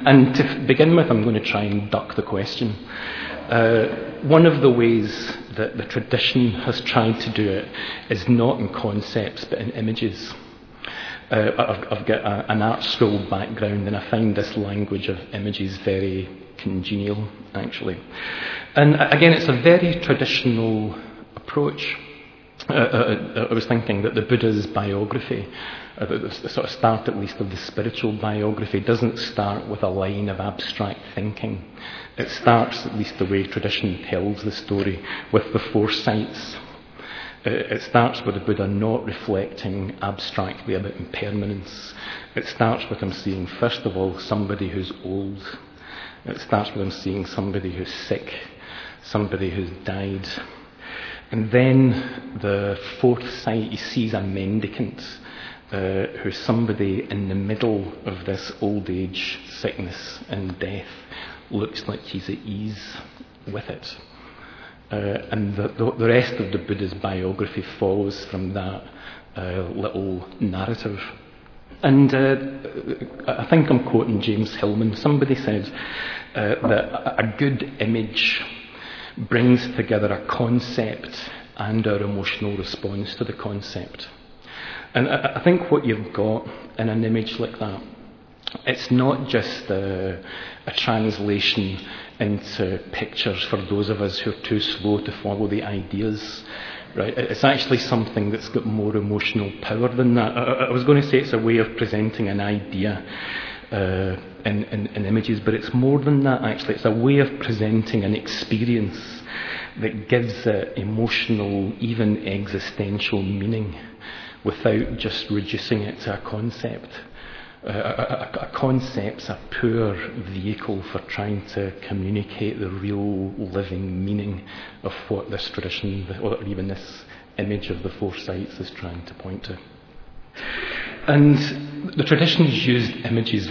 And to begin with, I'm going to try and duck the question. One of the ways that the tradition has tried to do it is not in concepts but in images. I've got an art school background, and I find this language of images very congenial, actually. And again, it's a very traditional approach. I was thinking that the Buddha's biography, the sort of start at least of the spiritual biography, doesn't start with a line of abstract thinking. It starts, at least the way tradition tells the story, with the foresights. It starts with the Buddha not reflecting abstractly about impermanence. It starts with him seeing, first of all, somebody who's old. It starts with him seeing somebody who's sick, somebody who's died. And then the fourth sight, he sees a mendicant who's somebody in the middle of this old age, sickness and death, looks like he's at ease with it. And the rest of the Buddha's biography follows from that little narrative. And I think I'm quoting James Hillman. Somebody said that a good image brings together a concept and our emotional response to the concept. And I think what you've got in an image like that, it's not just a translation into pictures for those of us who are too slow to follow the ideas, right? It's actually something that's got more emotional power than that. I was going to say it's a way of presenting an idea in images, but it's more than that, actually. It's a way of presenting an experience that gives it emotional, even existential meaning without just reducing it to a concept. A concept's a poor vehicle for trying to communicate the real living meaning of what this tradition, or even this image of the four sights, is trying to point to. And the tradition's used images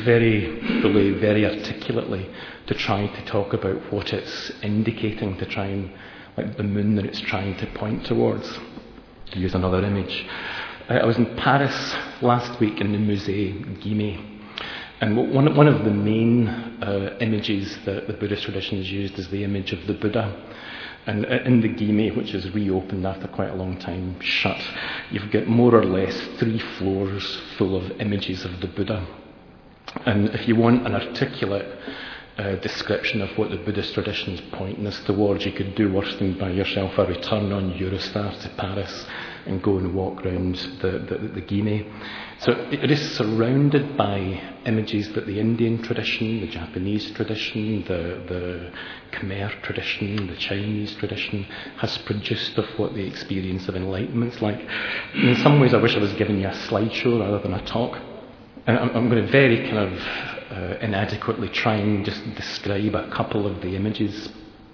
very articulately to try to talk about what it's indicating, to try and, like the moon that it's trying to point towards, to use another image. I was in Paris last week in the Musée Guimet, and one of the main images that the Buddhist tradition has used is the image of the Buddha. And in the Guimet, which is reopened after quite a long time shut, you've got more or less 3 floors full of images of the Buddha. And if you want an articulate description of what the Buddhist tradition is pointing us towards, you could do worse than buy yourself a return on Eurostar to Paris and go and walk around the Guimet. So it is surrounded by images that the Indian tradition, the Japanese tradition, the Khmer tradition, the Chinese tradition has produced of what the experience of enlightenment's like. In some ways I wish I was giving you a slideshow rather than a talk. And I'm going to very kind of inadequately try and just describe a couple of the images.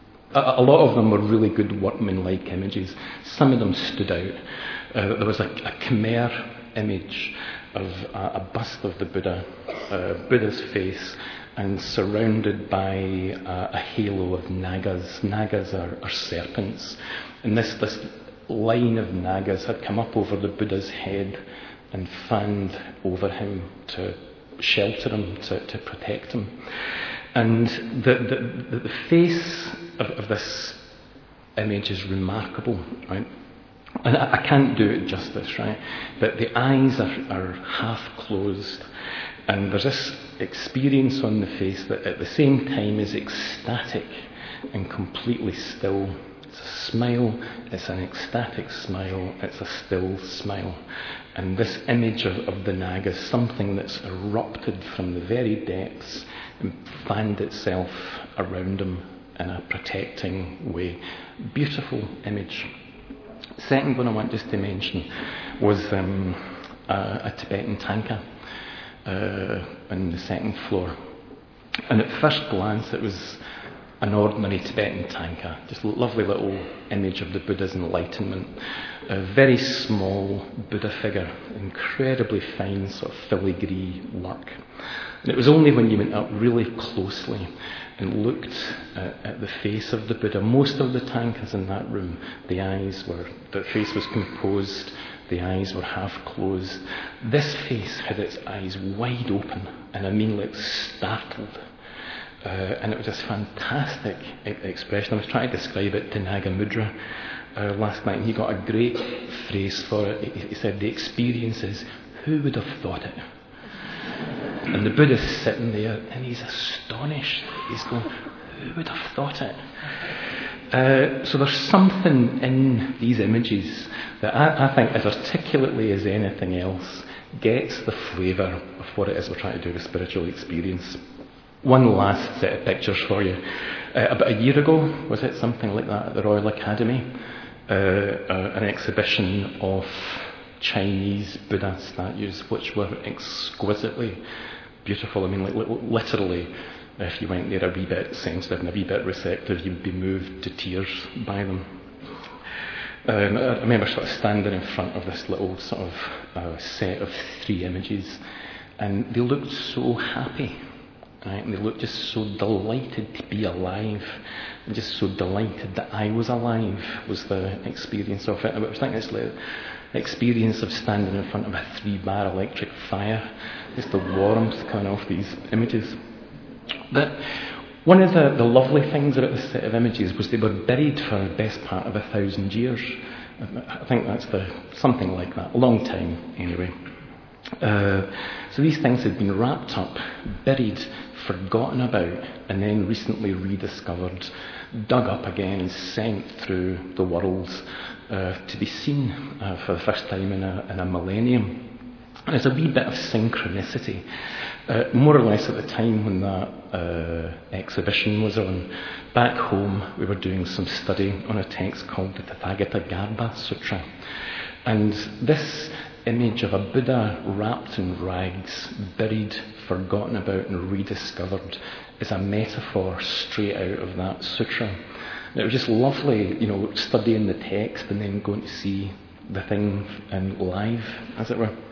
A lot of them were really good workmanlike images. Some of them stood out. There was a Khmer image of a bust of the Buddha, Buddha's face, and surrounded by a halo of nagas. Nagas are serpents. And this line of nagas had come up over the Buddha's head and fanned over him to shelter him, to protect him. And the face of this image is remarkable, right? And I can't do it justice, right? But the eyes are half closed, and there's this experience on the face that at the same time is ecstatic and completely still. It's a smile, it's an ecstatic smile, it's a still smile. And this image of the Naga is something that's erupted from the very depths and fanned itself around him in a protecting way. Beautiful image. Second one I want just to mention was a Tibetan tanka on the second floor. And at first glance it was an ordinary Tibetan tanka, just a lovely little image of the Buddha's enlightenment. A very small Buddha figure, incredibly fine sort of filigree work. And it was only when you went up really closely and looked at the face of the Buddha, most of the tankas in that room, the face was composed, the eyes were half closed. This face had its eyes wide open, and I mean like startled. And it was this fantastic expression. I was trying to describe it to Nagamudra last night, and he got a great phrase for it. He said, the experience is, who would have thought it? And the Buddha's sitting there, and he's astonished. He's going, who would have thought it? So there's something in these images that I think, as articulately as anything else, gets the flavour of what it is we're trying to do with spiritual experience. One last set of pictures for you. About a year ago, was it something like that, at the Royal Academy? An exhibition of Chinese Buddha statues, which were exquisitely beautiful. I mean, like, literally, if you went there a wee bit sensitive and a wee bit receptive, you'd be moved to tears by them. I remember sort of standing in front of this little sort of set of 3 images, and they looked so happy. Right, and they looked just so delighted to be alive, and just so delighted that I was alive was the experience of it. I was thinking it's like the experience of standing in front of a 3-bar electric fire, just the warmth coming off these images. But one of the lovely things about this set of images was they were buried for the best part of 1,000 years. I think that's something like that, a long time anyway. So these things had been wrapped up, buried, forgotten about, and then recently rediscovered, dug up again and sent through the world to be seen for the first time in a millennium. And there's a wee bit of synchronicity. More or less at the time when that exhibition was on, back home we were doing some study on a text called the Tathagata Garbha Sutra. And this image of a Buddha wrapped in rags, buried, forgotten about and rediscovered is a metaphor straight out of that sutra. And it was just lovely, studying the text and then going to see the thing in live, as it were.